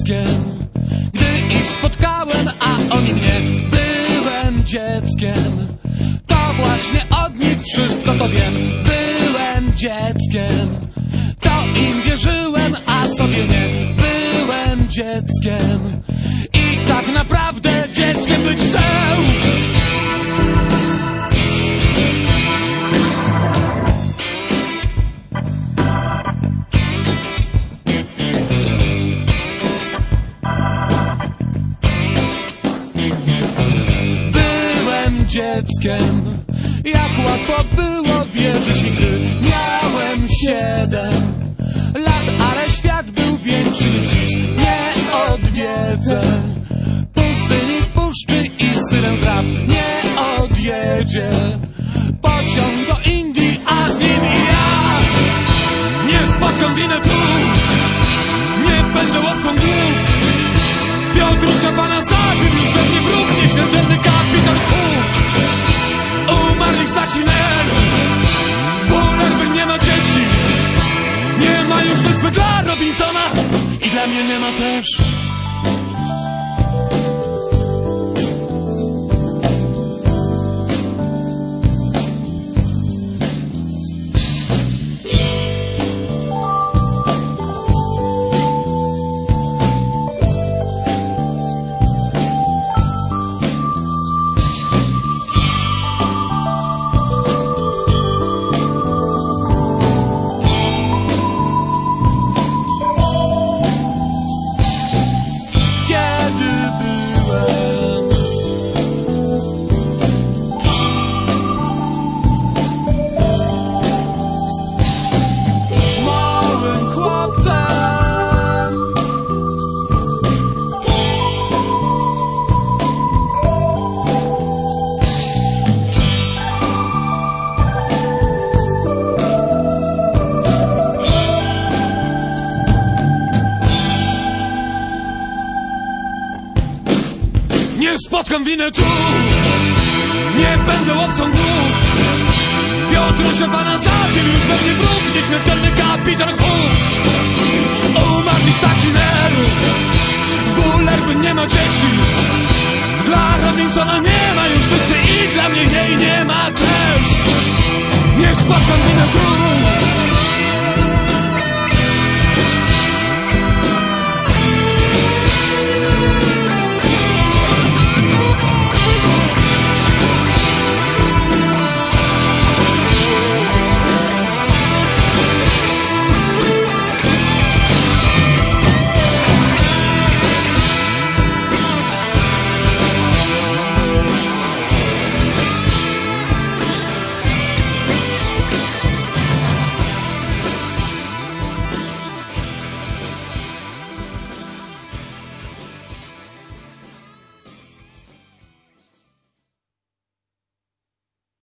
dzieckiem, gdy ich spotkałem, a oni mnie. Byłem dzieckiem, to właśnie od nich wszystko to wiem. Byłem dzieckiem, to im wierzyłem, a sobie nie. Byłem dzieckiem i tak naprawdę dzieckiem być chcę. Dzieckiem, jak łatwo było wierzyć mi, gdy miałem 7 lat, ale świat był większy niż dziś. Nie odwiedzę pustyni, puszczy i syren zraw. Nie odjedzie pociąg do Indii, a z nim i ja. Nie spotkam Winnetou, nie będę łowcą głów. Piotrusia Pana zabił już we mnie wróg, nieśmiertelny kapitan Hook. Umarli staci Nel, Bullard nie ma dzieci. Nie ma już wyspy dla Robinsona i dla mnie nie ma też. Nie spotkam Winnetou, nie będę łowcą głów. Piotrusia Pana zabił już we mnie wróg, nieśmiertelny kapitan Hook. Umarli staci Nel, Bullard nie ma dzieci. Dla Robinsona nie ma już wyspy i dla mnie jej nie ma też. Nie spotkam Winnetou,